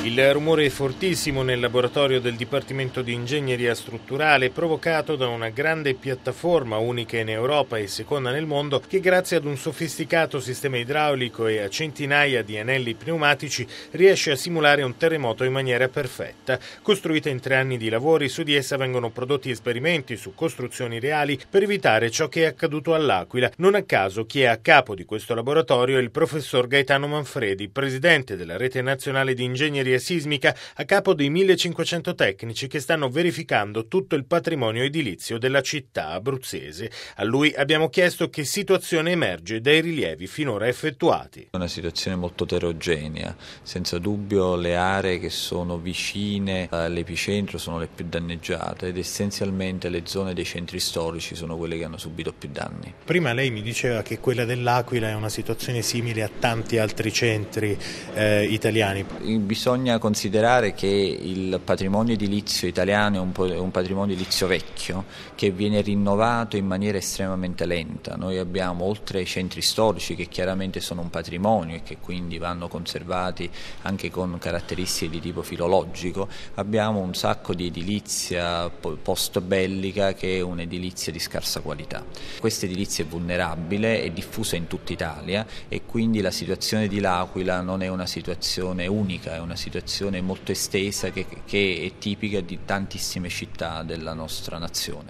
Il rumore è fortissimo nel laboratorio del Dipartimento di Ingegneria Strutturale, provocato da una grande piattaforma unica in Europa e seconda nel mondo che, grazie ad un sofisticato sistema idraulico e a centinaia di anelli pneumatici, riesce a simulare un terremoto in maniera perfetta. Costruita in 3 anni di lavori, su di essa vengono prodotti esperimenti su costruzioni reali per evitare ciò che è accaduto all'Aquila. Non a caso chi è a capo di questo laboratorio è il professor Gaetano Manfredi, presidente della Rete Nazionale di Ingegneria Sismica, a capo dei 1500 tecnici che stanno verificando tutto il patrimonio edilizio della città abruzzese. A lui abbiamo chiesto che situazione emerge dai rilievi finora effettuati. È una situazione molto eterogenea, senza dubbio le aree che sono vicine all'epicentro sono le più danneggiate ed essenzialmente le zone dei centri storici sono quelle che hanno subito più danni. Prima lei mi diceva che quella dell'Aquila è una situazione simile a tanti altri centri italiani. Bisogna considerare che il patrimonio edilizio italiano è un patrimonio edilizio vecchio che viene rinnovato in maniera estremamente lenta. Noi abbiamo, oltre ai centri storici che chiaramente sono un patrimonio e che quindi vanno conservati anche con caratteristiche di tipo filologico, abbiamo un sacco di edilizia post bellica che è un'edilizia di scarsa qualità. Questa edilizia è vulnerabile, è diffusa in tutta Italia e quindi la situazione di L'Aquila non è una situazione unica, è una situazione molto estesa che è tipica di tantissime città della nostra nazione.